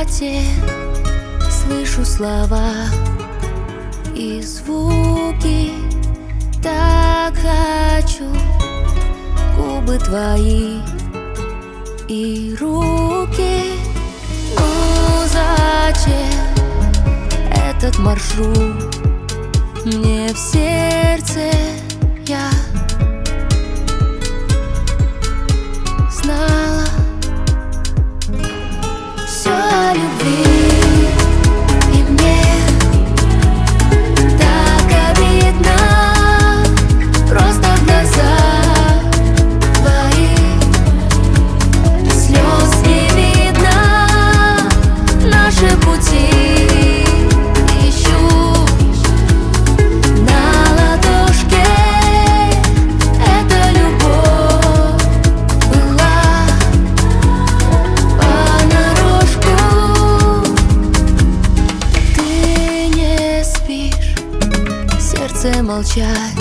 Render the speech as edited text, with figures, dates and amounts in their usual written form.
темноте слышу слова и звуки. Так хочу губы твои и руки. Ну зачем этот маршрут мне в сердце? Я знала все о любви, и мне так обидно. Просто в глазах твоих слез не видно. Наши пути ищу на ладошке. Эта любовь была понарошку. Ты не спишь, сердце молчать